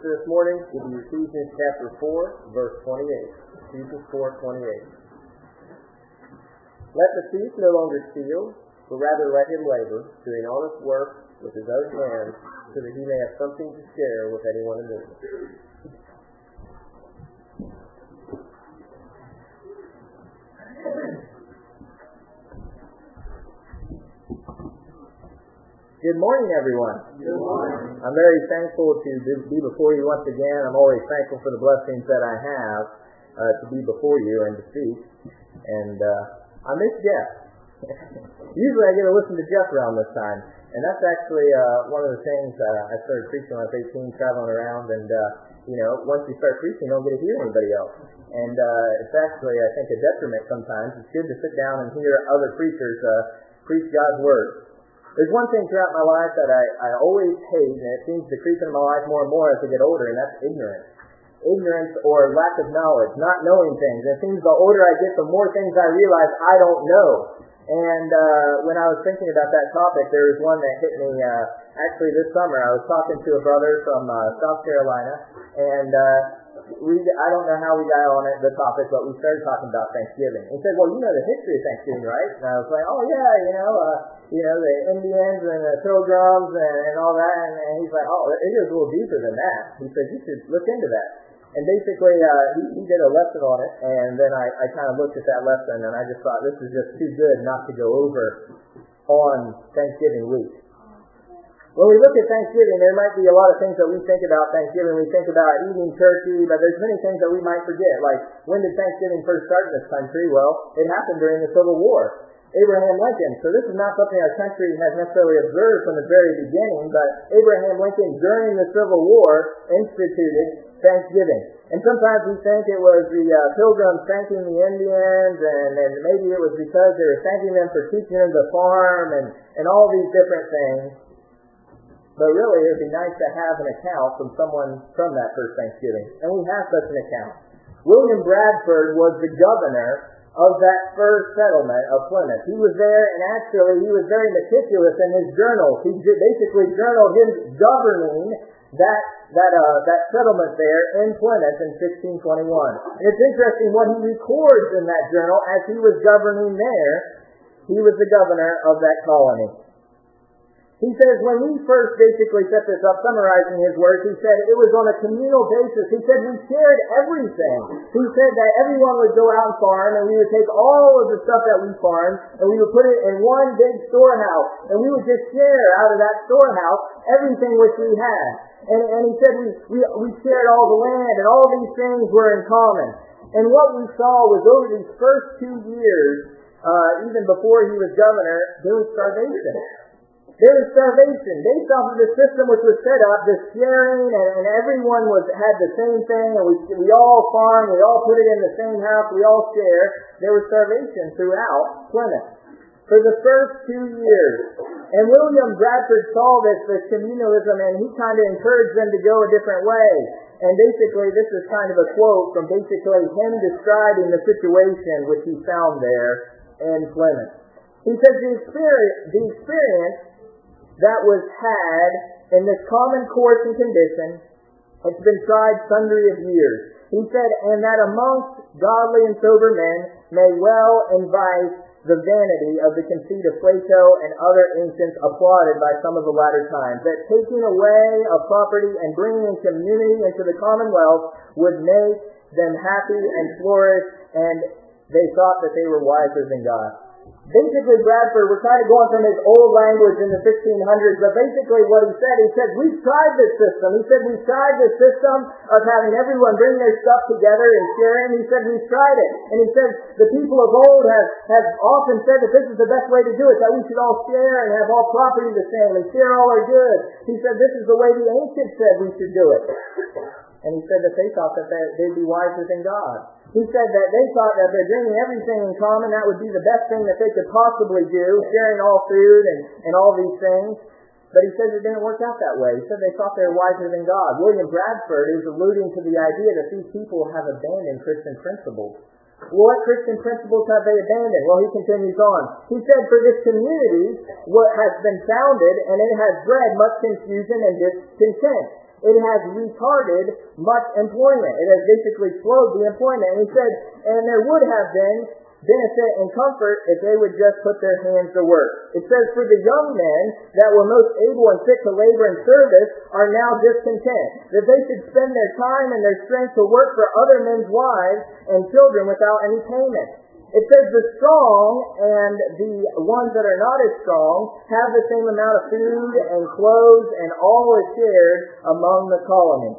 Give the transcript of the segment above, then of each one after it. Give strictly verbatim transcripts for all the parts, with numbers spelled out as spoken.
scripture this morning will be Ephesians chapter four, verse twenty-eight. Ephesians four, twenty-eight. Let the thief no longer steal, but rather let him labor, doing honest work with his own hands, so that he may have something to share with anyone in need. Good morning, everyone. Good morning. I'm very thankful to be before you once again. I'm always thankful for the blessings that I have uh, to be before you and to speak. And uh, I miss Jeff. Usually I get to listen to Jeff around this time. And that's actually uh, one of the things uh, I started preaching when I was eighteen, traveling around. And, uh, you know, once you start preaching, you don't get to hear anybody else. And uh, it's actually, I think, a detriment sometimes. It's good to sit down and hear other preachers uh, preach God's Word. There's one thing throughout my life that I, I always hate, and it seems to creep into my life more and more as I get older, and that's ignorance. Ignorance or lack of knowledge, not knowing things. And it seems the older I get, the more things I realize I don't know. And uh, when I was thinking about that topic, there was one that hit me uh, actually this summer. I was talking to a brother from uh, South Carolina, and uh, we I don't know how we got on it, the topic, but we started talking about Thanksgiving. He said, well, you know the history of Thanksgiving, right? And I was like, oh, yeah, you know, uh, you know, the Indians and the Pilgrims and, and all that. And, and he's like, oh, it goes a little deeper than that. He said, you should look into that. And basically, uh, he, he did a lesson on it, and then I, I kind of looked at that lesson, and I just thought, this is just too good not to go over on Thanksgiving week. When we look at Thanksgiving, there might be a lot of things that we think about Thanksgiving. We think about eating turkey, but there's many things that we might forget. Like, when did Thanksgiving first start in this country? Well, it happened during the Civil War. Abraham Lincoln. So this is not something our country has necessarily observed from the very beginning, but Abraham Lincoln, during the Civil War, instituted Thanksgiving. And sometimes we think it was the uh, Pilgrims thanking the Indians, and, and maybe it was because they were thanking them for teaching them to farm, and, and all these different things. But really, it would be nice to have an account from someone from that first Thanksgiving. And we have such an account. William Bradford was the governor of that first settlement of Plymouth. He was there, and actually he was very meticulous in his journals. He basically journaled him governing that that uh, that settlement there in Plymouth in sixteen twenty-one. And it's interesting what he records in that journal as he was governing there. He was the governor of that colony. He says, when we first basically set this up, summarizing his words, he said it was on a communal basis. He said we shared everything. He said that everyone would go out and farm, and we would take all of the stuff that we farmed, and we would put it in one big storehouse, and we would just share out of that storehouse everything which we had. And, and he said we, we, we shared all the land, and all these things were in common. And what we saw was over these first two years, uh, even before he was governor, there was starvation. There was starvation based off of the system which was set up, the sharing, and, and everyone was had the same thing, and we we all farm, we all put it in the same house, we all share. There was starvation throughout Plymouth for the first two years. And William Bradford saw this, this communalism, and he kind of encouraged them to go a different way. And basically, this is kind of a quote from basically him describing the situation which he found there in Plymouth. He says, the experience, the experience that was had in this common course and condition, it's been tried sundry of years. He said, and that amongst godly and sober men may well invite the vanity of the conceit of Plato and other ancients applauded by some of the latter times, that taking away of property and bringing in community into the commonwealth would make them happy and flourish, and they thought that they were wiser than God. Basically, Bradford, we're kind of going from his old language in the sixteen hundreds, but basically what he said, he said, we've tried this system. He said, we've tried this system of having everyone bring their stuff together and sharing. He said, we've tried it. And he said, the people of old have, have often said that this is the best way to do it, that we should all share and have all property the same and share all our goods. He said, this is the way the ancients said we should do it. And he said that they thought that they'd be wiser than God. He said that they thought that by bringing everything in common, that would be the best thing that they could possibly do, sharing all food and, and all these things. But he says it didn't work out that way. He said they thought they were wiser than God. William Bradford is alluding to the idea that these people have abandoned Christian principles. Well, what Christian principles have they abandoned? Well, he continues on. He said, for this community, what has been founded, and it has bred much confusion and discontent. it has retarded much employment. It has basically slowed the employment. And he said, and there would have been benefit and comfort if they would just put their hands to work. It says, for the young men that were most able and fit to labor and service are now discontent, that they should spend their time and their strength to work for other men's wives and children without any payment. It says the strong and the ones that are not as strong have the same amount of food and clothes, and all is shared among the colony.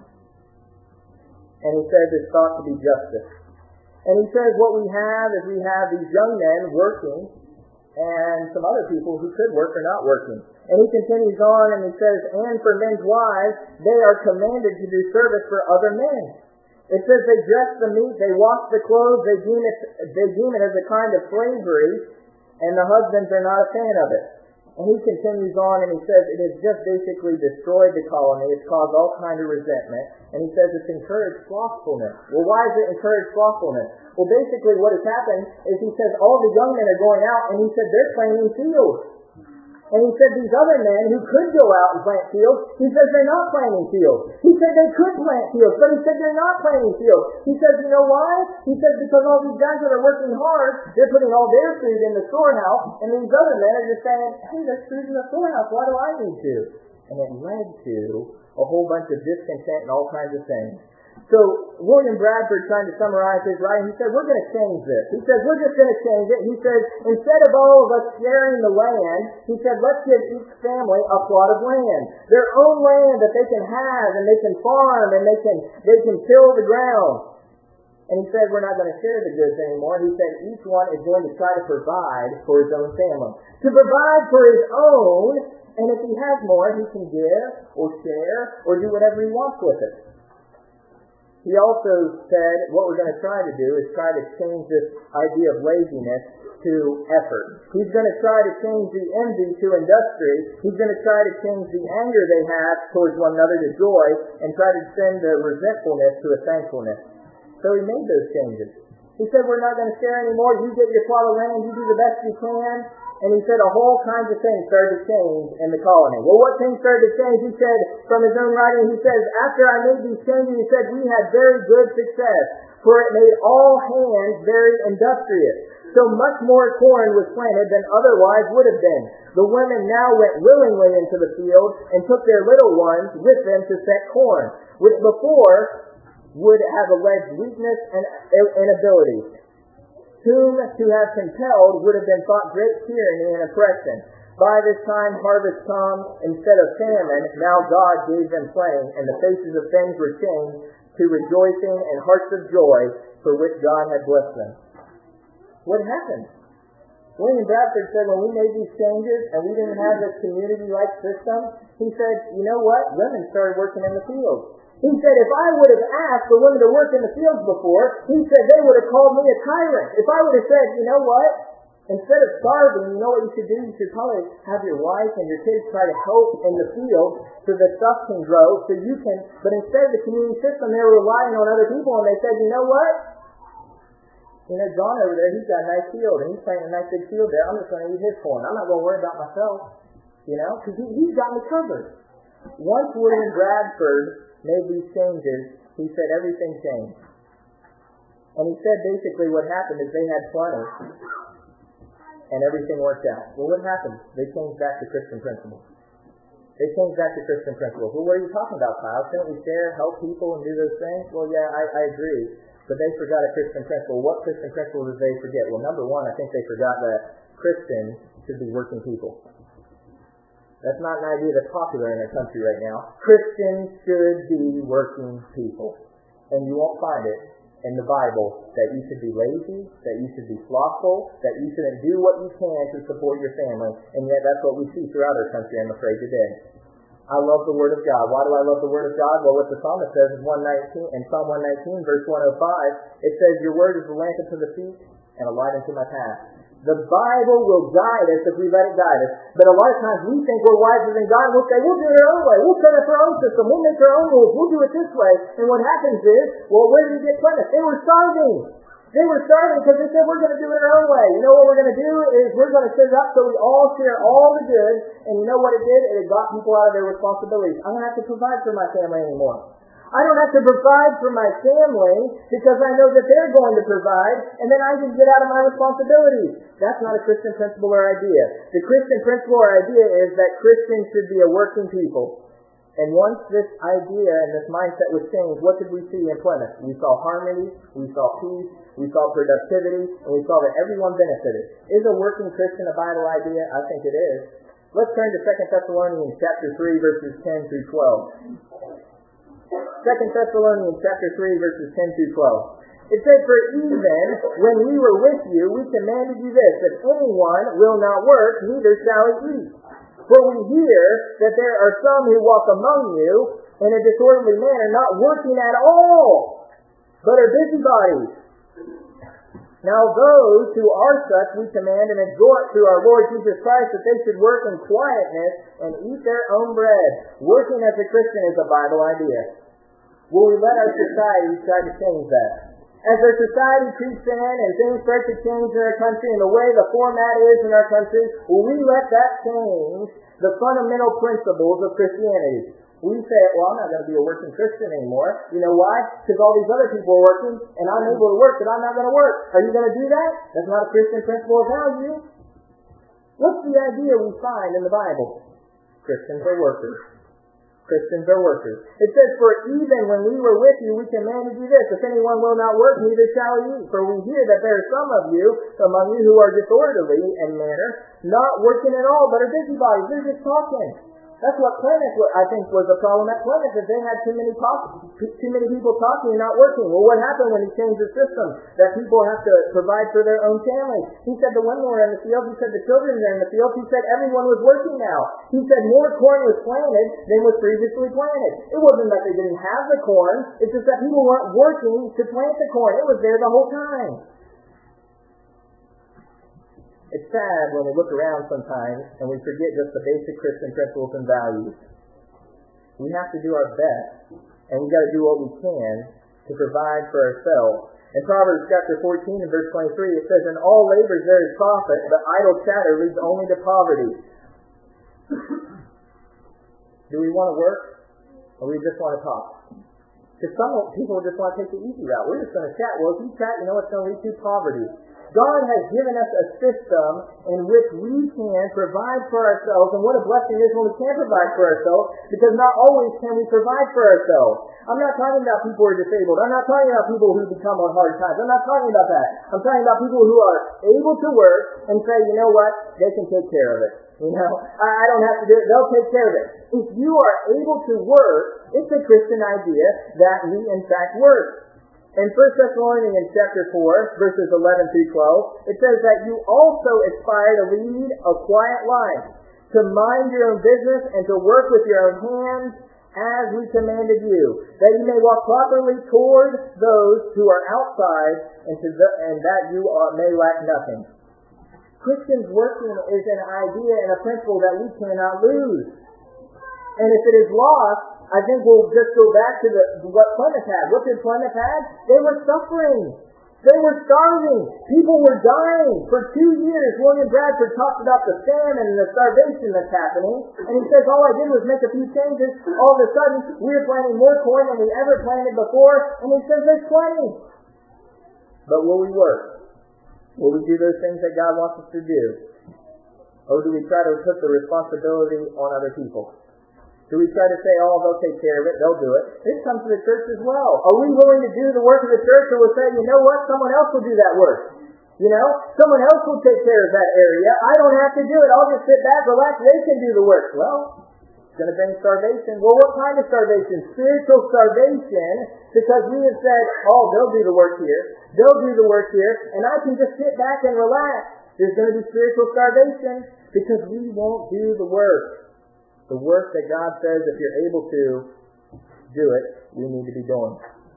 And he says it's thought to be justice. And he says what we have is we have these young men working and some other people who could work are not working. And he continues on and he says, and for men's wives, they are commanded to do service for other men. It says they dress the meat, they wash the clothes, they deem it, they deem it as a kind of slavery, and the husbands are not a fan of it. And he continues on and he says it has just basically destroyed the colony. It's caused all kind of resentment. And he says it's encouraged slothfulness. Well, why is it encouraged slothfulness? Well, basically what has happened is he says all the young men are going out, and he said they're planting fields. And he said these other men who could go out and plant fields, he says they're not planting fields. He said they could plant fields, but he said they're not planting fields. He says, you know why? He says because all these guys that are working hard, they're putting all their food in the storehouse, and these other men are just saying, hey, there's food in the storehouse, why do I need to? And it led to a whole bunch of discontent and all kinds of things. So William Bradford, trying to summarize his writing, he said, we're going to change this. He says, we're just going to change it. He says, instead of all of us sharing the land, he said, let's give each family a plot of land. Their own land that they can have, and they can farm, and they can they can till the ground. And he said, we're not going to share the goods anymore. He said, each one is going to try to provide for his own family. To provide for his own, and if he has more, he can give, or share, or do whatever he wants with it. He also said what we're going to try to do is try to change this idea of laziness to effort. He's going to try to change the envy to industry. He's going to try to change the anger they have towards one another to joy, and try to send the resentfulness to a thankfulness. So he made those changes. He said, we're not going to share anymore. You get your plot of land. You do the best you can. And he said a whole kinds of things started to change in the colony. Well, what things started to change? He said, from his own writing, he says, after I made these changes, he said, we had very good success, for it made all hands very industrious. So much more corn was planted than otherwise would have been. The women now went willingly into the field and took their little ones with them to set corn, which before would have alleged weakness and inability. Whom to have compelled would have been thought great tyranny and oppression. By this time harvest come instead of famine. Now God gave them plenty, and the faces of things were changed to rejoicing and hearts of joy, for which God had blessed them. What happened? William Bradford said when we made these changes and we didn't have this community-like system, he said, you know what? Women started working in the fields. He said, if I would have asked the women to work in the fields before, he said they would have called me a tyrant. If I would have said, you know what, instead of starving, you know what you should do? You should probably have your wife and your kids try to help in the field so the stuff can grow, so you can, but instead of the community system, they were relying on other people, and they said, you know what? You know, John over there, he's got a nice field, and he's planting a nice big field there. I'm just going to eat his corn. I'm not going to worry about myself, you know, because he, he's got me covered. Once William Bradford made these changes, he said everything changed. And he said basically what happened is they had plenty, and everything worked out. Well, what happened? They changed back to Christian principles. They changed back to Christian principles. Well, what are you talking about, Kyle? Shouldn't we share, help people, and do those things? Well, yeah, I, I agree. But they forgot a Christian principle. What Christian principle did they forget? Well, number one, I think they forgot that Christians should be working people. That's not an idea that's popular in our country right now. Christians should be working people. And you won't find it in the Bible that you should be lazy, that you should be slothful, that you shouldn't do what you can to support your family. And yet that's what we see throughout our country, I'm afraid, today. I love the Word of God. Why do I love the Word of God? Well, what the psalmist says in one nineteen, in Psalm one nineteen, verse one oh five, it says, your Word is a lamp unto the feet and a light unto my path. The Bible will guide us if we let it guide us. But a lot of times we think we're wiser than God, and we'll say, we'll do it our own way. We'll set up our own system. We'll make our own rules. We'll do it this way. And what happens is, well, where did he get Plymouth? They were starving. They were starving because they said, we're going to do it our own way. You know what we're going to do is we're going to set it up so we all share all the goods. And you know what it did? It got people out of their responsibilities. I don't have to provide for my family anymore. I don't have to provide for my family because I know that they're going to provide, and then I can get out of my responsibilities. That's not a Christian principle or idea. The Christian principle or idea is that Christians should be a working people. And once this idea and this mindset was changed, what did we see in Plymouth? We saw harmony, we saw peace, we saw productivity, and we saw that everyone benefited. Is a working Christian a Bible idea? I think it is. Let's turn to Second Thessalonians chapter three, verses ten through twelve. Second Thessalonians chapter three, verses ten through twelve. It says, for even when we were with you, we commanded you this, that anyone will not work, neither shall he eat. For we hear that there are some who walk among you in a disorderly manner, not working at all, but are busybodies. Now those who are such we command and exhort through our Lord Jesus Christ that they should work in quietness and eat their own bread. Working as a Christian is a Bible idea. Will we let our society try to change that? As our society creeps in and things start to change in our country and the way the format is in our country, will we let that change the fundamental principles of Christianity? We say, well, I'm not going to be a working Christian anymore. You know why? Because all these other people are working and I'm able to work, but I'm not going to work. Are you going to do that? That's not a Christian principle of value. What's the idea we find in the Bible? Christians are workers. Christians are workers. It says, for even when we were with you, we commanded you this, if anyone will not work, neither shall he eat. For we hear that there are some of you, among you, who are disorderly in manner, not working at all, but are busybodies. They're just talking. That's what Plymouth, I think, was the problem at Plymouth, is they had too many talk, too many people talking and not working. Well, what happened when he changed the system? That people have to provide for their own families. He said the women were in the field. He said the children were in the field. He said everyone was working now. He said more corn was planted than was previously planted. It wasn't that they didn't have the corn. It's just that people weren't working to plant the corn. It was there the whole time. It's sad when we look around sometimes and we forget just the basic Christian principles and values. We have to do our best, and we've got to do what we can to provide for ourselves. In Proverbs chapter fourteen and verse twenty-three, it says, in all labors there is profit, but idle chatter leads only to poverty. Do we want to work, or we just want to talk? Because some people just want to take the easy route. We're just going to chat. Well, if you chat, you know what's going to lead to? Poverty. God has given us a system in which we can provide for ourselves, and what a blessing it is when we can provide for ourselves, because not always can we provide for ourselves. I'm not talking about people who are disabled. I'm not talking about people who become on hard times. I'm not talking about that. I'm talking about people who are able to work and say, you know what, they can take care of it. You know, I, I don't have to do it. They'll take care of it. If you are able to work, it's a Christian idea that we in fact work. In First Thessalonians chapter four, verses eleven through twelve, it says that you also aspire to lead a quiet life, to mind your own business, and to work with your own hands as we commanded you, that you may walk properly toward those who are outside, and, to the, and that you are, may lack nothing. Christians working is an idea and a principle that we cannot lose. And if it is lost, I think we'll just go back to the, what Plymouth had. What did Plymouth have? They were suffering. They were starving. People were dying. For two years, William Bradford talked about the famine and the starvation that's happening. And he says, all I did was make a few changes. All of a sudden, we're planting more corn than we ever planted before. And he says, there's plenty. But will we work? Will we do those things that God wants us to do? Or do we try to put the responsibility on other people? Do we try to say, oh, they'll take care of it, they'll do it? This comes to the church as well. Are we willing to do the work of the church, or we'll say, you know what, someone else will do that work? You know, someone else will take care of that area. I don't have to do it. I'll just sit back, relax, they can do the work. Well, it's going to bring starvation. Well, what kind of starvation? Spiritual starvation, because we have said, oh, they'll do the work here, they'll do the work here, and I can just sit back and relax. There's going to be spiritual starvation, because we won't do the work. The work that God says, if you're able to do it, we need to be doing.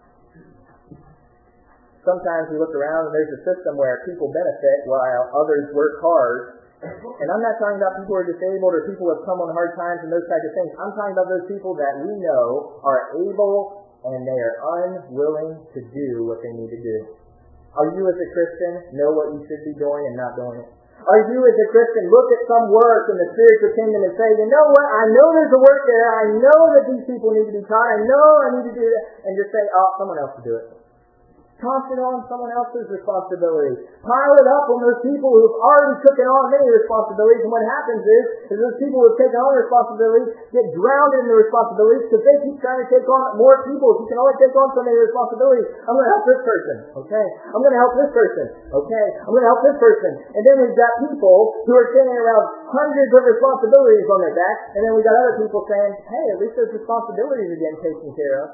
Sometimes we look around and there's a system where people benefit while others work hard. And I'm not talking about people who are disabled or people who have come on hard times and those types of things. I'm talking about those people that we know are able and they are unwilling to do what they need to do. Are you as a Christian know what you should be doing and not doing it? Are you as a Christian look at some work in the spiritual kingdom and say, you know what, I know there's a work there, I know that these people need to be taught, I know I need to do that, and just say, oh, someone else will do it. Toss it on someone else's responsibility. Pile it up on those people who've already taken on many responsibilities, and what happens is, is those people who've taken on responsibilities get drowned in the responsibilities because they keep trying to take on more people. If you can only take on so many responsibilities, I'm going to help this person, okay? I'm going to help this person, okay? I'm going to help this person. And then we've got people who are carrying around hundreds of responsibilities on their back, and then we've got other people saying, hey, at least those responsibilities are getting taken care of.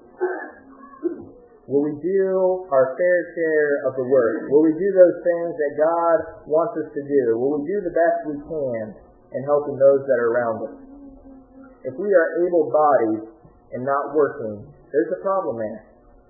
Will we do our fair share of the work? Will we do those things that God wants us to do? Will we do the best we can in helping those that are around us? If we are able-bodied and not working, there's a problem there.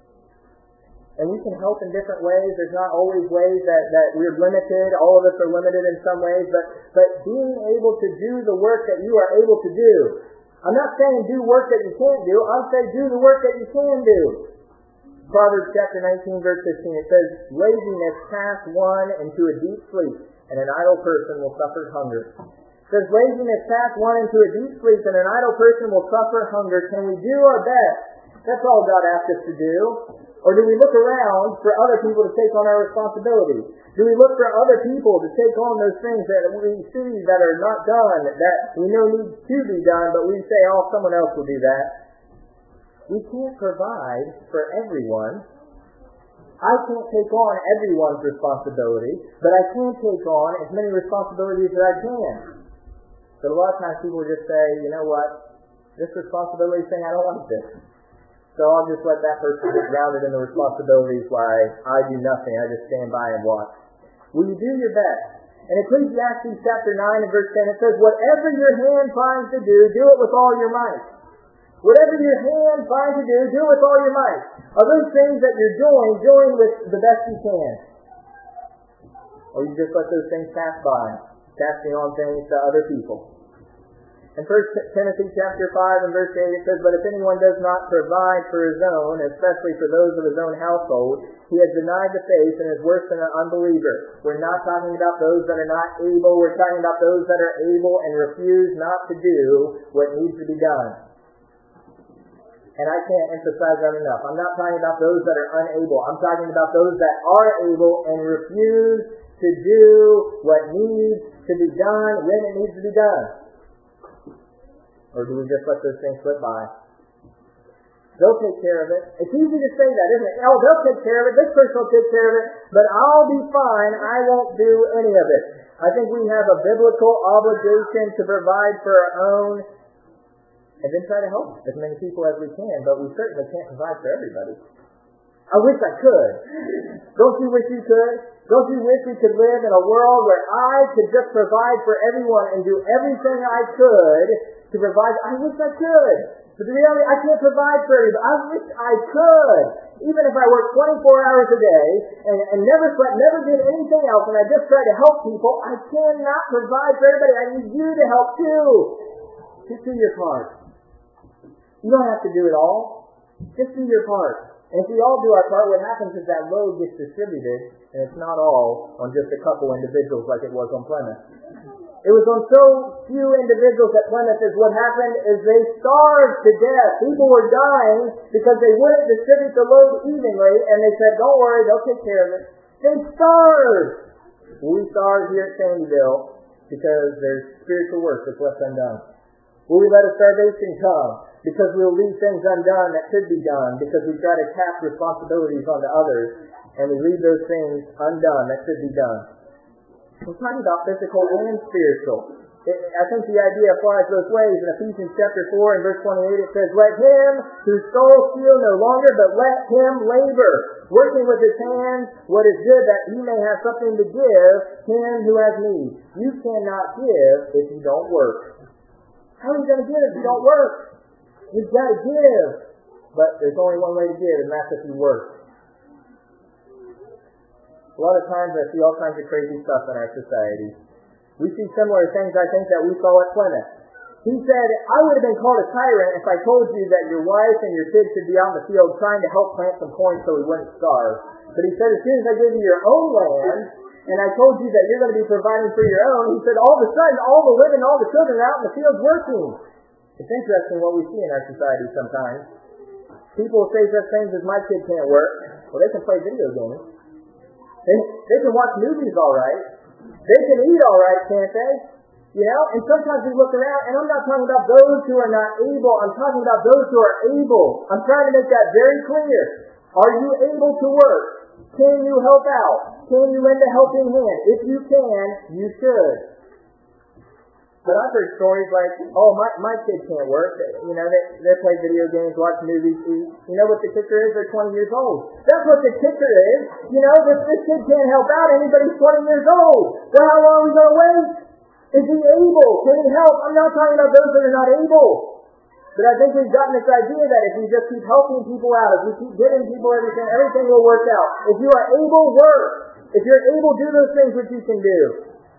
And we can help in different ways. There's not always ways that, that we're limited. All of us are limited in some ways. But, but being able to do the work that you are able to do. I'm not saying do work that you can't do. I'm saying do the work that you can do. Proverbs chapter nineteen, verse fifteen, it says, laziness casts one into a deep sleep, and an idle person will suffer hunger. It says, laziness casts one into a deep sleep, and an idle person will suffer hunger. Can we do our best? That's all God asks us to do. Or do we look around for other people to take on our responsibilities? Do we look for other people to take on those things that we see that are not done, that we know need to be done, but we say, oh, someone else will do that? We can't provide for everyone. I can't take on everyone's responsibility, but I can take on as many responsibilities as I can. But a lot of times people just say, you know what, this responsibility thing, I don't like this. So I'll just let that person get grounded in the responsibilities while I do nothing. I just stand by and watch. Will you do your best? In Ecclesiastes chapter nine and verse ten, it says, whatever your hand finds to do, do it with all your might. Whatever your hand finds to do, do it with all your might. Are those things that you're doing, doing with the best you can? Or you just let those things pass by, casting on things to other people? In First Timothy chapter five and verse eight, it says, but if anyone does not provide for his own, especially for those of his own household, he has denied the faith and is worse than an unbeliever. We're not talking about those that are not able. We're talking about those that are able and refuse not to do what needs to be done. And I can't emphasize that enough. I'm not talking about those that are unable. I'm talking about those that are able and refuse to do what needs to be done when it needs to be done. Or do we just let those things slip by? They'll take care of it. It's easy to say that, isn't it? Oh, they'll take care of it. This person will take care of it. But I'll be fine. I won't do any of it. I think we have a biblical obligation to provide for our own and then try to help as many people as we can, but we certainly can't provide for everybody. I wish I could. Don't you wish you could? Don't you wish we could live in a world where I could just provide for everyone and do everything I could to provide? I wish I could. But the reality, I can't provide for everybody. I wish I could. Even if I worked twenty-four hours a day and, and never slept, never did anything else, and I just try to help people, I cannot provide for everybody. I need you to help too. Just do your part. You don't have to do it all. Just do your part. And if we all do our part, what happens is that load gets distributed, and it's not all on just a couple individuals like it was on Plymouth. It was on so few individuals at Plymouth is what happened is they starved to death. People were dying because they wouldn't distribute the load evenly, and they said, don't worry, they'll take care of it. They starved. Will we starve here at Sandyville because there's spiritual work that's left undone? Will we let a starvation come because we'll leave things undone that could be done because we try to cast responsibilities onto others and we leave those things undone that could be done? We're talking about physical and spiritual. It, I think the idea applies both ways. In Ephesians chapter four and verse twenty-eight it says, let him whose soul steal no longer, but let him labor, working with his hands what is good, that he may have something to give him who has need. You cannot give if you don't work. How are you going to give if you don't work? You've got to give. But there's only one way to give, and that's if you work. A lot of times I see all kinds of crazy stuff in our society. We see similar things, I think, that we saw at Plymouth. He said, I would have been called a tyrant if I told you that your wife and your kids should be out in the field trying to help plant some corn so we wouldn't starve. But he said, as soon as I gave you your own land, and I told you that you're going to be providing for your own, he said, all of a sudden, all the women, all the children are out in the fields working. It's interesting what we see in our society sometimes. People say such things as, my kid can't work. Well, they can play video games. They, they can watch movies all right. They can eat all right, can't they? You know, and sometimes we look around, and I'm not talking about those who are not able. I'm talking about those who are able. I'm trying to make that very clear. Are you able to work? Can you help out? Can you lend a helping hand? If you can, you should. But I've heard stories like, oh, my, my kid can't work. You know, they, they play video games, watch movies, eat. You know what the kicker is? They're twenty years old. That's what the kicker is. You know, if this kid can't help out, anybody's twenty years old. Well, how long are we going to wait? Is he able? Can he help? I'm not talking about those that are not able. But I think we've gotten this idea that if we just keep helping people out, if we keep giving people everything, everything will work out. If you are able, work. If you're able, do those things which you can do.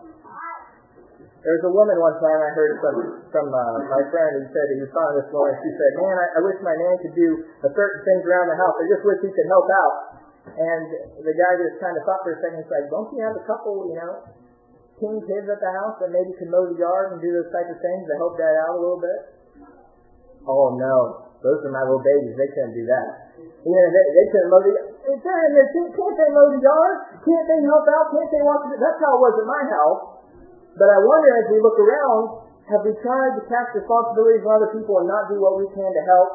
There was a woman one time I heard from, from uh, my friend who said he was talking this morning. She said, man, I, I wish my man could do a certain things around the house. I just wish he could help out. And the guy just kind of thought for a second. He's like, don't you have a couple, you know, teen kids at the house that maybe can mow the yard and do those types of things to help Dad out a little bit? Oh, no. Those are my little babies. They couldn't do that. You know, they, they couldn't mow the yard. Can't they mow the yard? Can't they help out? Can't they walk the yard? That's how it was at my house. But I wonder, as we look around, have we tried to cast responsibilities on other people and not do what we can to help?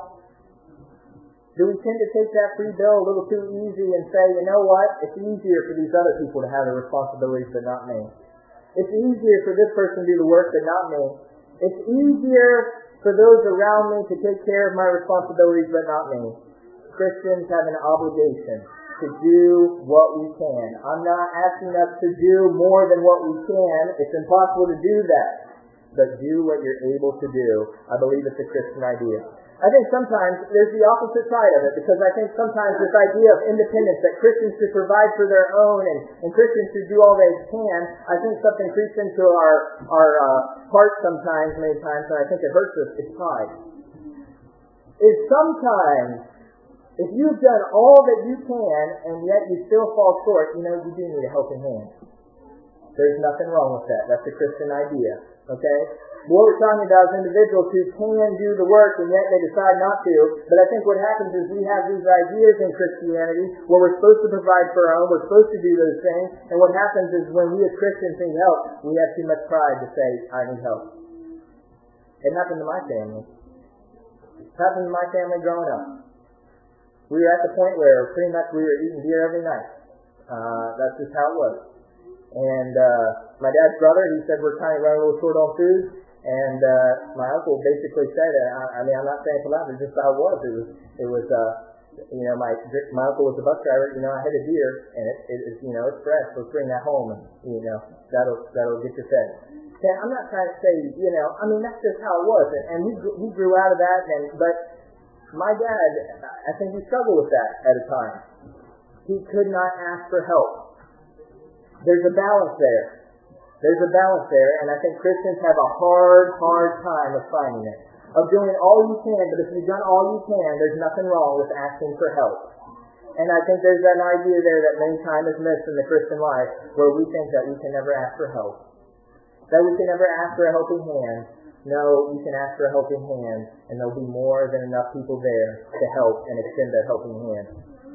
Do we tend to take that free bill a little too easy and say, you know what? It's easier for these other people to have the responsibilities but not me. It's easier for this person to do the work but not me. It's easier for those around me to take care of my responsibilities but not me. Christians have an obligation to do what we can. I'm not asking us to do more than what we can. It's impossible to do that. But do what you're able to do. I believe it's a Christian idea. I think sometimes there's the opposite side of it, because I think sometimes this idea of independence, that Christians should provide for their own and, and Christians should do all they can, I think something creeps into our, our uh, hearts sometimes, many times, and I think it hurts us. It's pride. Is sometimes, if you've done all that you can and yet you still fall short, you know, you do need a helping hand. There's nothing wrong with that. That's a Christian idea. Okay? What we're talking about is individuals who can do the work and yet they decide not to. But I think what happens is we have these ideas in Christianity where we're supposed to provide for our own, we're supposed to do those things, and what happens is when we as Christians need help, we have too much pride to say, I need help. It happened to my family. It happened to my family growing up. We were at the point where pretty much we were eating beer every night. Uh, that's just how it was. And uh, my dad's brother, he said we're kind of running a little short on food. And uh, my uncle basically said, I, I mean, I'm not saying for that, but just how it was. It was, it was, uh, you know, my my uncle was a bus driver. You know, I had a deer, and it, it, it you know, it's fresh. Let's bring that home, and you know, that'll that'll get you fed. Okay, I'm not trying to say, you know, I mean, that's just how it was, and, and we we grew out of that. And but my dad, I think he struggled with that at a time. He could not ask for help. There's a balance there. There's a balance there, and I think Christians have a hard, hard time of finding it. Of doing all you can, but if you've done all you can, there's nothing wrong with asking for help. And I think there's an idea there that many times is missed in the Christian life, where we think that we can never ask for help. That we can never ask for a helping hand. No, you can ask for a helping hand, and there'll be more than enough people there to help and extend that helping hand.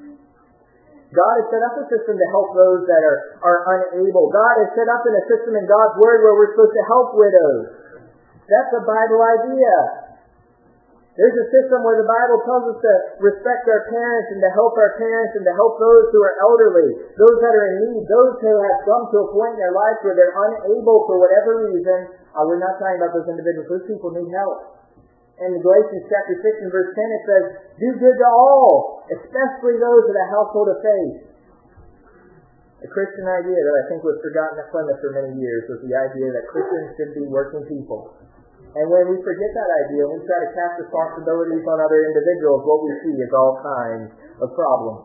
God has set up a system to help those that are, are unable. God has set up in a system in God's Word where we're supposed to help widows. That's a Bible idea. There's a system where the Bible tells us to respect our parents and to help our parents and to help those who are elderly, those that are in need, those who have come to a point in their life where they're unable for whatever reason. Uh, we're not talking about those individuals. Those people need help. In Galatians chapter six and verse ten, it says, do good to all, especially those of the household of faith. A Christian idea that I think was forgotten at Plymouth for many years was the idea that Christians should be working people. And when we forget that idea, we try to cast responsibilities on other individuals, what we see is all kinds of problems.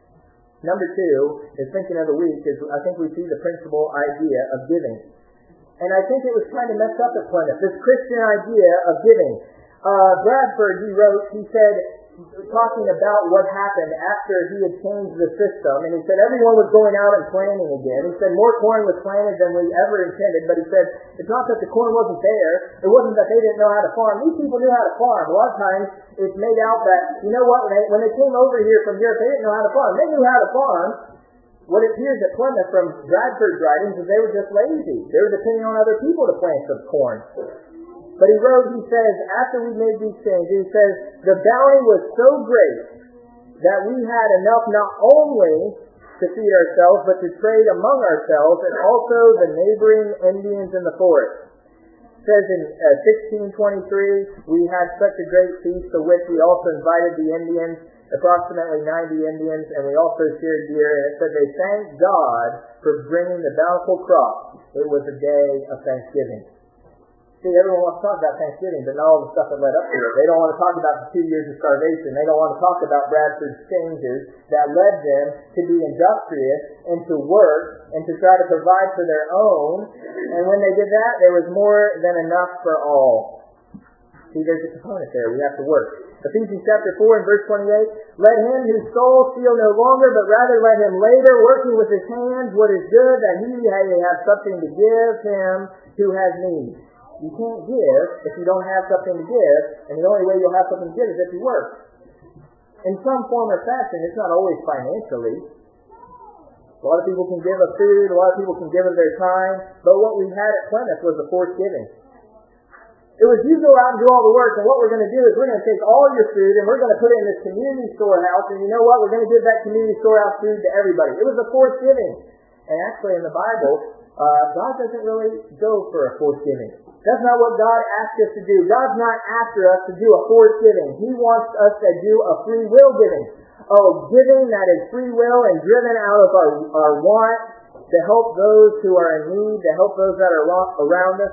Number two is thinking of the week, is I think we see the principal idea of giving. And I think it was kind of messed up at Plymouth, this Christian idea of giving. Uh, Bradford, he wrote, he said, talking about what happened after he had changed the system, and he said everyone was going out and planting again. He said more corn was planted than we ever intended, but he said it's not that the corn wasn't there, it wasn't that they didn't know how to farm. These people knew how to farm. A lot of times it's made out that, you know what, when they, when they came over here from Europe, they didn't know how to farm. They knew how to farm. What appears at Plymouth from Bradford's writings is they were just lazy. They were depending on other people to plant some corn. But he wrote, he says, after we made these changes, he says, the bounty was so great that we had enough not only to feed ourselves, but to trade among ourselves and also the neighboring Indians in the forest. It says in uh, sixteen twenty-three, we had such a great feast, to which we also invited the Indians, approximately ninety Indians, and we also shared deer. And it said they thanked God for bringing the bountiful crop. It was a day of thanksgiving. See, everyone wants to talk about Thanksgiving, but not all the stuff that led up to it. They don't want to talk about the two years of starvation. They don't want to talk about Bradford's changes that led them to be industrious and to work and to try to provide for their own. And when they did that, there was more than enough for all. See, there's a component there. We have to work. Ephesians chapter four and verse twenty-eight, let him whose soul steal no longer, but rather let him labor, working with his hands what is good, that he may have something to give him who has need. You can't give if you don't have something to give, and the only way you'll have something to give is if you work. In some form or fashion, it's not always financially. A lot of people can give of food, a lot of people can give of their time, but what we had at Plymouth was a forced giving. It was you go out and do all the work, and what we're going to do is we're going to take all your food and we're going to put it in this community storehouse, and you know what? We're going to give that community storehouse food to everybody. It was a forced giving. And actually in the Bible, uh, God doesn't really go for a forced giving. That's not what God asked us to do. God's not after us to do a forced giving. He wants us to do a free will giving. Oh, giving that is free will and driven out of our, our want to help those who are in need, to help those that are around us.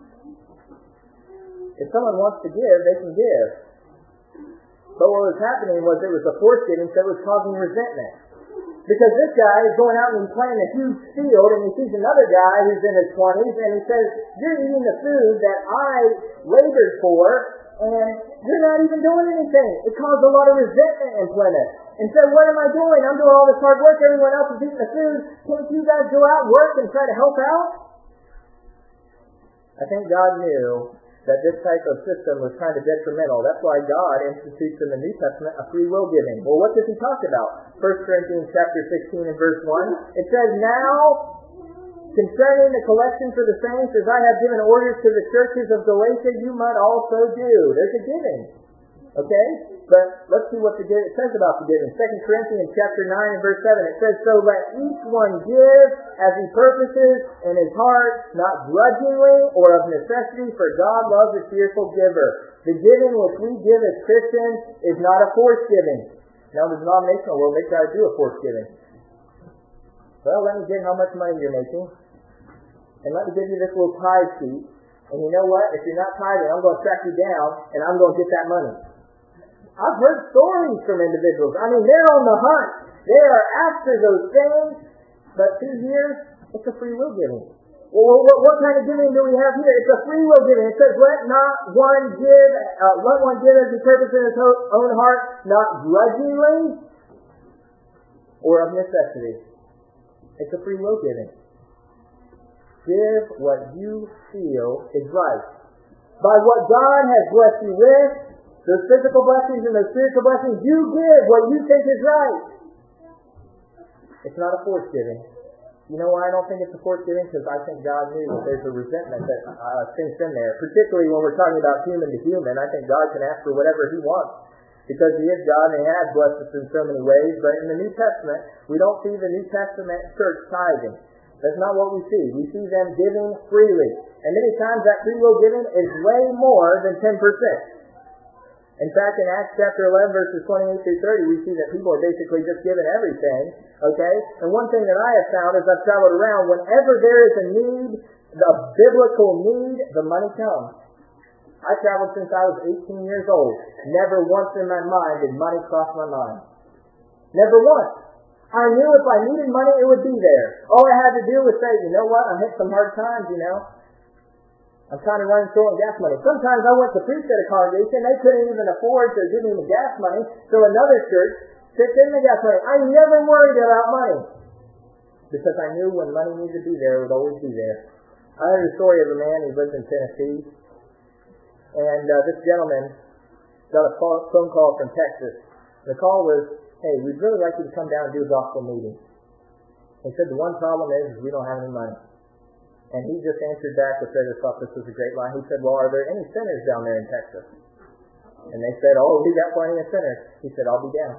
If someone wants to give, they can give. But what was happening was it was a forced giving, so it was causing resentment. Because this guy is going out and he's planting a huge field, and he sees another guy who's in his twenties, and he says, you're eating the food that I labored for, and you're not even doing anything. It caused a lot of resentment in Plymouth. And so what am I doing? I'm doing all this hard work. Everyone else is eating the food. Can't you guys go out and work and try to help out? I think God knew that this type of system was kind of detrimental. That's why God institutes in the New Testament a free will giving. Well, what does he talk about? First Corinthians chapter sixteen and verse one. It says, now, concerning the collection for the saints, as I have given orders to the churches of Galatia, you might also do. There's a giving. Okay? But let's see what the give, it says about the giving. Second Corinthians chapter nine and verse seven. It says, so let each one give as he purposes in his heart, not grudgingly or of necessity, for God loves a cheerful giver. The giving which we give as Christians is not a forced giving. Now, in the denominational world, they try to do a forced giving. Well, let me get how much money you're making, and let me give you this little tithe sheet, and you know what? If you're not tithing, I'm going to track you down, and I'm going to get that money. I've heard stories from individuals. I mean, they're on the hunt. They are after those things. But see here, it's a free will giving. Well, what, what kind of giving do we have here? It's a free will giving. It says, let not one give, uh, let one give as he purposes in his own heart, not grudgingly or of necessity. It's a free will giving. Give what you feel is right. By what God has blessed you with, those physical blessings and those spiritual blessings, you give what you think is right. It's not a forced giving. You know why I don't think it's a forced giving? Because I think God knew that there's a resentment that uh, sinks in there. Particularly when we're talking about human to human, I think God can ask for whatever He wants. Because He is God and He has blessed us in so many ways. But in the New Testament, we don't see the New Testament church tithing. That's not what we see. We see them giving freely. And many times that free will giving is way more than ten percent. In fact, in Acts chapter eleven, verses twenty-eight through thirty, we see that people are basically just given everything. Okay? And one thing that I have found as I've traveled around, whenever there is a need, a biblical need, the money comes. I traveled since I was eighteen years old. Never once in my mind did money cross my mind. Never once. I knew if I needed money, it would be there. All I had to do was say, you know what, I'm hitting some hard times, you know. I'm kind of running short on gas money. Sometimes I went to preach at a congregation, they couldn't even afford to give me the gas money, so another church chipped in the gas money. I never worried about money, because I knew when money needed to be there, it would always be there. I heard a story of a man who lived in Tennessee, and uh, this gentleman got a call, phone call from Texas. The call was, hey, we'd really like you to come down and do a gospel meeting. He said, the one problem is, is we don't have any money. And he just answered back with, I just thought this was a great line. He said, well, are there any sinners down there in Texas? And they said, oh, we got plenty of sinners. He said, I'll be down.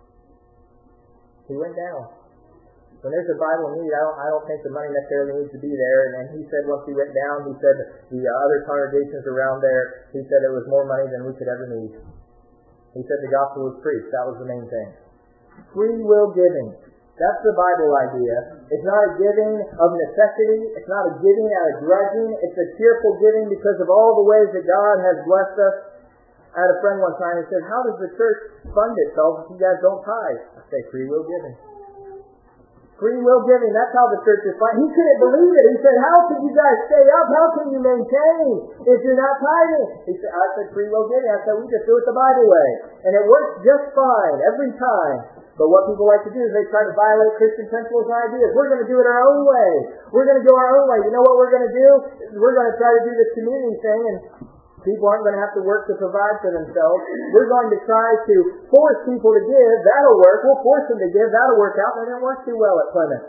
He went down. When there's a Bible need, I don't, I don't think the money necessarily needs to be there. And, and he said once he went down, he said the uh, other congregations around there, he said it was more money than we could ever need. He said the gospel was preached. That was the main thing. Free will giving. That's the Bible idea. It's not a giving of necessity. It's not a giving out of grudging. It's a cheerful giving because of all the ways that God has blessed us. I had a friend one time who said, how does the church fund itself if you guys don't tithe? I say, free will giving. Free will giving, that's how the church is funded. He couldn't believe it. He said, how can you guys stay up? How can you maintain if you're not tithing? He said, I said, free will giving. I said, we just do it the Bible way. And it works just fine every time. But what people like to do is they try to violate Christian principles and ideas. We're going to do it our own way. We're going to go our own way. You know what we're going to do? We're going to try to do this community thing, and people aren't going to have to work to provide for themselves. We're going to try to force people to give. That'll work. We'll force them to give. That'll work out. But it didn't work too well at Plymouth.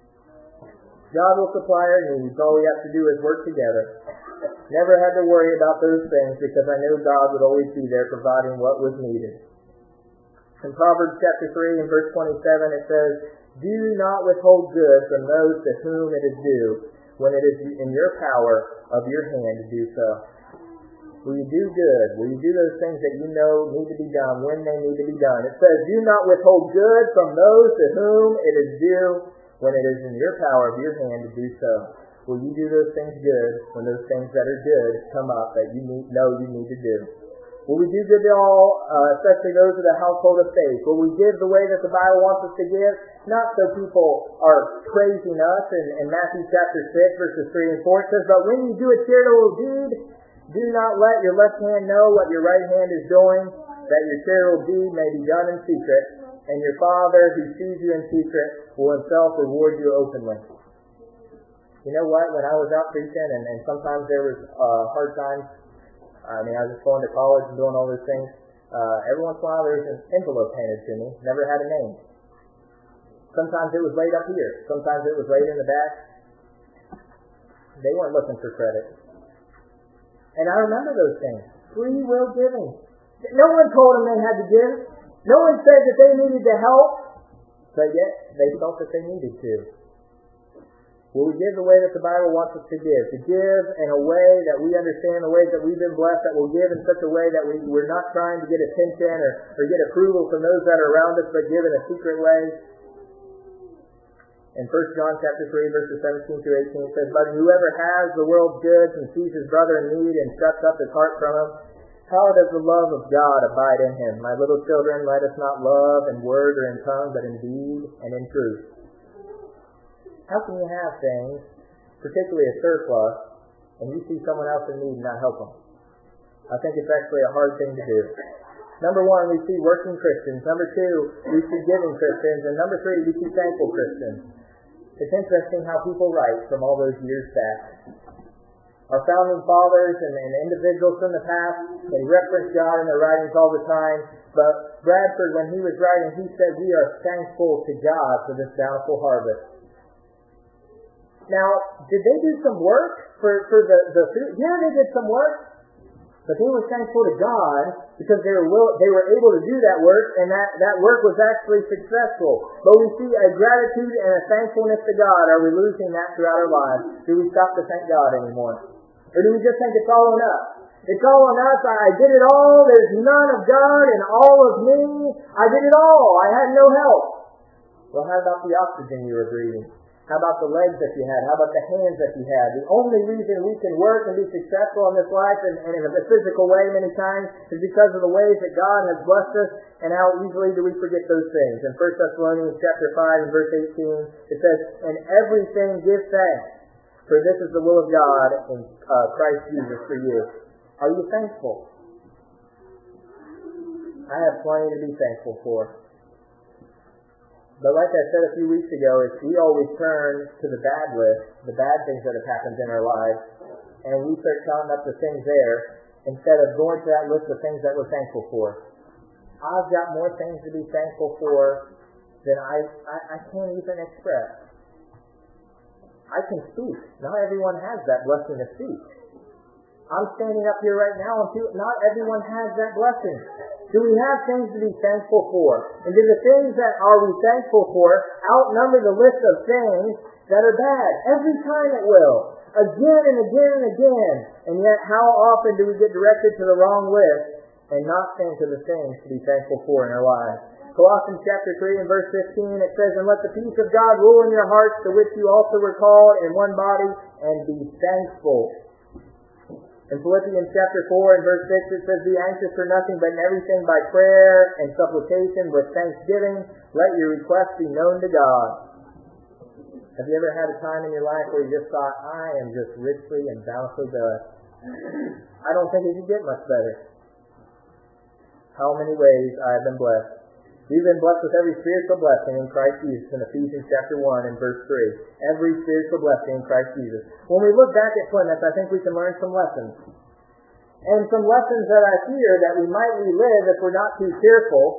God will supply our needs. All we have to do is work together. Never had to worry about those things because I knew God would always be there providing what was needed. In Proverbs chapter three and verse twenty-seven it says, do not withhold good from those to whom it is due, when it is in your power of your hand to do so. Will you do good? Will you do those things that you know need to be done when they need to be done? It says, do not withhold good from those to whom it is due, when it is in your power of your hand to do so. Will you do those things good when those things that are good come up that you need, know you need to do? Will we do good to all, uh, especially those of the household of faith? Will we give the way that the Bible wants us to give? Not so people are praising us. In, in Matthew chapter six, verses three and four, it says, but when you do a charitable deed, do not let your left hand know what your right hand is doing, that your charitable deed may be done in secret, and your Father who sees you in secret will himself reward you openly. You know what? When I was out preaching, and, and sometimes there was uh, hard times, I mean, I was just going to college and doing all those things. Uh, every once in a while, there was an envelope handed to me. Never had a name. Sometimes it was laid up here. Sometimes it was laid in the back. They weren't looking for credit. And I remember those things. Free will giving. No one told them they had to give. No one said that they needed to help. But yet, they felt that they needed to. Will we give the way that the Bible wants us to give? To give in a way that we understand the ways that we've been blessed, that we'll give in such a way that we, we're not trying to get attention or, or get approval from those that are around us, but give in a secret way. In First John chapter three, verses seventeen through eighteen, it says, but whoever has the world's goods and sees his brother in need and shuts up his heart from him, how does the love of God abide in him? My little children, let us not love in word or in tongue, but in deed and in truth. How can you have things, particularly a surplus, and you see someone else in need and not help them? I think it's actually a hard thing to do. Number one, we see working Christians. Number two, we see giving Christians. And number three, we see thankful Christians. It's interesting how people write from all those years back. Our founding fathers and, and individuals from the past, they reference God in their writings all the time. But Bradford, when he was writing, he said, we are thankful to God for this bountiful harvest. Now, did they do some work for, for the, the food? Yeah, they did some work. But they were thankful to God because they were will, they were able to do that work, and that, that work was actually successful. But we see a gratitude and a thankfulness to God. Are we losing that throughout our lives? Do we stop to thank God anymore? Or do we just think it's all on us? It's all on us. I did it all. There's none of God and all of me. I did it all. I had no help. Well, how about the oxygen you were breathing? How about the legs that you had? How about the hands that you had? The only reason we can work and be successful in this life and, and in a physical way many times is because of the ways that God has blessed us, and how easily do we forget those things. In First Thessalonians chapter five and verse eighteen, it says, in everything give thanks, For this is the will of God in uh, Christ Jesus for you. Are you thankful? I have plenty to be thankful for. But like I said a few weeks ago, if we always turn to the bad list, the bad things that have happened in our lives, and we start counting up the things there, instead of going to that list of things that we're thankful for. I've got more things to be thankful for than I, I, I can't even express. I can speak. Not everyone has that blessing to speak. I'm standing up here right now, and people, not everyone has that blessing. Do we have things to be thankful for? And do the things that are we thankful for outnumber the list of things that are bad? Every time it will. Again and again and again. And yet how often do we get directed to the wrong list and not think of the things to be thankful for in our lives? Colossians chapter three and verse fifteen, it says, "And let the peace of God rule in your hearts, to which you also were called in one body, and be thankful." In Philippians chapter four and verse six, it says, "Be anxious for nothing, but in everything by prayer and supplication with thanksgiving, let your requests be known to God." Have you ever had a time in your life where you just thought, I am just richly and bountifully blessed? I don't think it could get much better. How many ways I have been blessed. We've been blessed with every spiritual blessing in Christ Jesus in Ephesians chapter one and verse three. Every spiritual blessing in Christ Jesus. When we look back at Plymouth, I think we can learn some lessons. And some lessons that I fear that we might relive if we're not too careful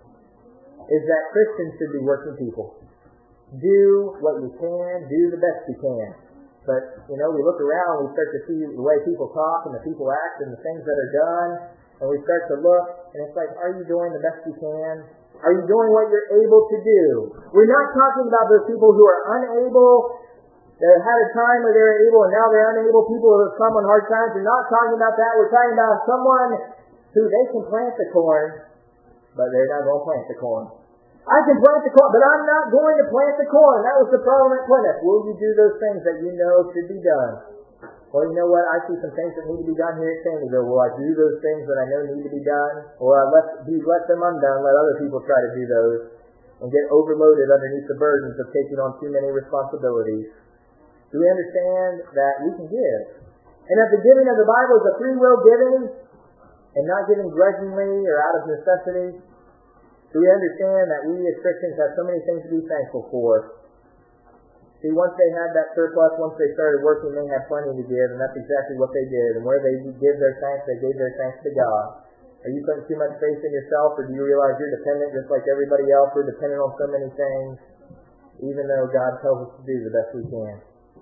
is that Christians should be working people. Do what you can, do the best you can. But, you know, we look around, we start to see the way people talk and the people act and the things that are done, and we start to look, and it's like, are you doing the best you can? Are you doing what you're able to do? We're not talking about those people who are unable, that had a time where they were able and now they're unable, people who have come on hard times. We're not talking about that. We're talking about someone who they can plant the corn, but they're not going to plant the corn. I can plant the corn, but I'm not going to plant the corn. That was the problem at Plymouth. Will you do those things that you know should be done? Well, you know what? I see some things that need to be done here at Sandyville. Will I do those things that I know need to be done? Or I let, be, let them undone, let other people try to do those, and get overloaded underneath the burdens of taking on too many responsibilities? Do we understand that we can give? And that the giving of the Bible is a free will giving, and not giving grudgingly or out of necessity? Do we understand that we as Christians have so many things to be thankful for? See, once they had that surplus, once they started working, they had plenty to give, and that's exactly what they did. And where they give their thanks, they gave their thanks to God. Are you putting too much faith in yourself, or do you realize you're dependent just like everybody else? We're dependent on so many things, even though God tells us to do the best we can.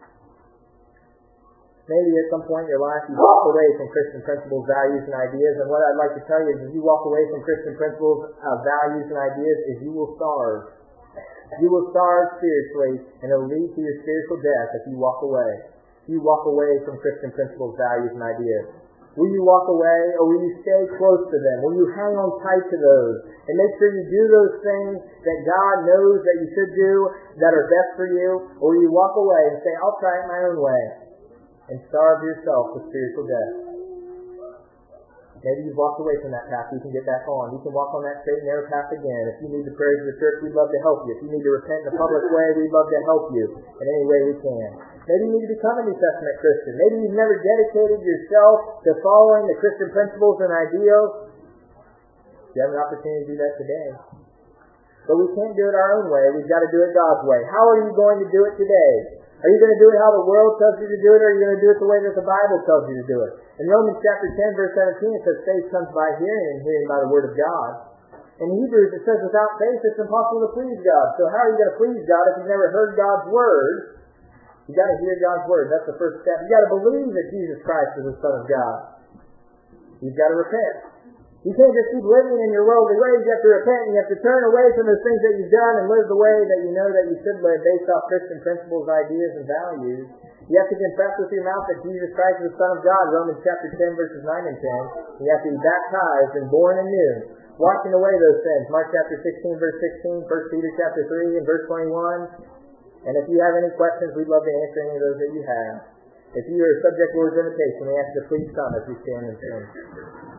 Maybe at some point in your life you walk away from Christian principles, values, and ideas, and what I'd like to tell you is if you walk away from Christian principles, uh, values, and ideas, is you will starve. You will starve spiritually, and it will lead to your spiritual death if you walk away. If you walk away from Christian principles, values, and ideas. Will you walk away, or will you stay close to them? Will you hang on tight to those, and make sure you do those things that God knows that you should do, that are best for you? Or will you walk away and say, I'll try it my own way, and starve yourself to spiritual death? Maybe you've walked away from that path. You can get back on. You can walk on that straight and narrow path again. If you need the prayers of the church, we'd love to help you. If you need to repent in a public way, we'd love to help you in any way we can. Maybe you need to become a New Testament Christian. Maybe you've never dedicated yourself to following the Christian principles and ideals. You have an opportunity to do that today. But we can't do it our own way. We've got to do it God's way. How are you going to do it today? Are you going to do it how the world tells you to do it, or are you going to do it the way that the Bible tells you to do it? In Romans chapter ten, verse seventeen, it says, faith comes by hearing, and hearing by the word of God. In Hebrews, it says, without faith, it's impossible to please God. So how are you going to please God if you've never heard God's word? You've got to hear God's word. That's the first step. You've got to believe that Jesus Christ is the Son of God. You've got to repent. You can't just keep living in your worldly ways. You have to repent, and you have to turn away from those things that you've done and live the way that you know that you should live based off Christian principles, ideas, and values. You have to confess with your mouth that Jesus Christ is the Son of God, Romans chapter ten, verses nine and ten. You have to be baptized and born anew, washing away those sins. Mark chapter sixteen, verse sixteen, First Peter chapter three, and verse twenty-one. And if you have any questions, we'd love to answer any of those that you have. If you are subject to words of invitation, we ask you to please come as we stand and sing.